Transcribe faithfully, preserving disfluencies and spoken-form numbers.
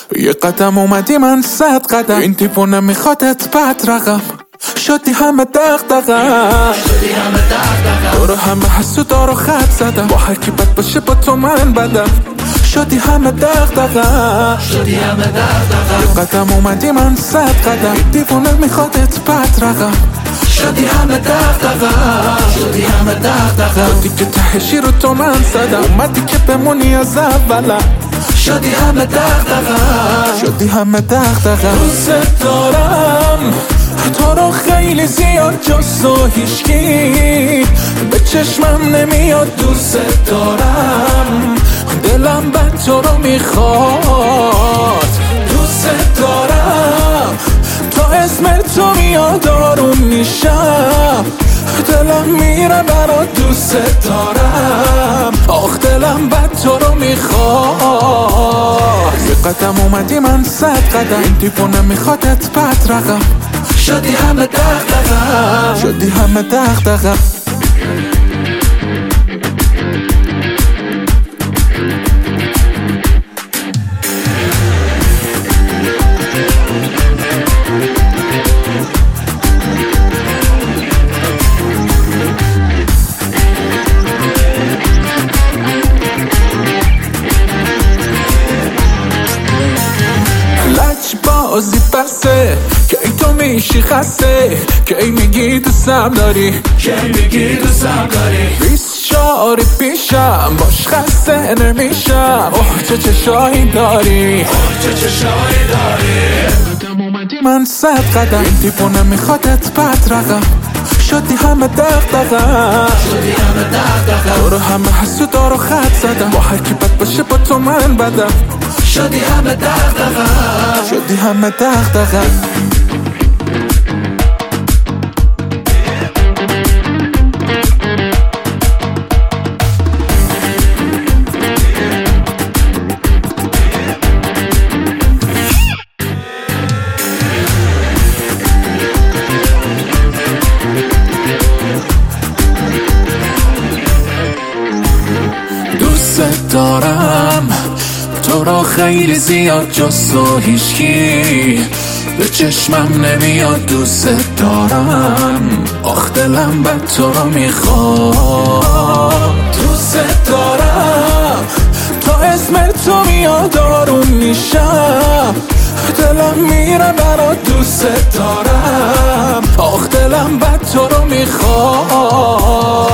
یه قدم اومدی من صد قدم، این دیوونه میخوادت بد رقم. شدی همه دغدغه‌ام، شدی همه دغدغه‌ام، برو همه حسودا رو خط زدم، با هر کی بد باشه با تو من بدم. شدی همه دغدغه‌ام، شدی همه دغدغه‌ام، یه قدم اومدی من صد قدم، این دیوونه میخوادت بد رقم. شدی همه دغدغه‌ام، شدی همه دغدغه‌ام، تو دیگه تهشی رو تو من زدم، اومدی که بمونی از اولم. شدی همه دغدغه‌ام، شدی همه دغدغه‌ام. دوست دارم تو رو خیلی زیاد، جز تو هیچکی به چشمم نمیاد. دوست دارم دلم بد تو رو میخواد. دوست دارم تا اسم تو میاد آروم میشم، دلم میره برات. دوست دارم آخ دلم بد تو رو میخواد. یه قدم اومدی من صد قدم، این دیوونه میخوادت بد رقم. شدی همه دغدغه‌ام، شدی همه دغدغه‌ام. بازی بسته که ای تو میشی خسته، که ای میگی دوستم داری، که ای میگی دوستم داری. بیست شاری پیشم باش خسته نمیشم. اوه چه چشایی داری، اوه چه چشایی داری. قدم اومدی من صد قدم، این دیوونه میخوادت بد رقم. شدی همه دغدغه‌ام، شدی همه دغدغه‌ام، برو همه حسودا رو خط زدم، با هر کی بد باشه با تو من بدم. شدی همه دغدغه‌ام، شدی همه دغدغه‌ام. دوست دارم تو رو خیلی زیاد، جز تو هیچکی به چشمم نمیاد. دوست دارم آخ دلم بد تو رو میخواد. دوست دارم تا اسم تو میاد آروم میشم، دلم میره برات. دوست دارم آخ دلم بد تو رو میخواد.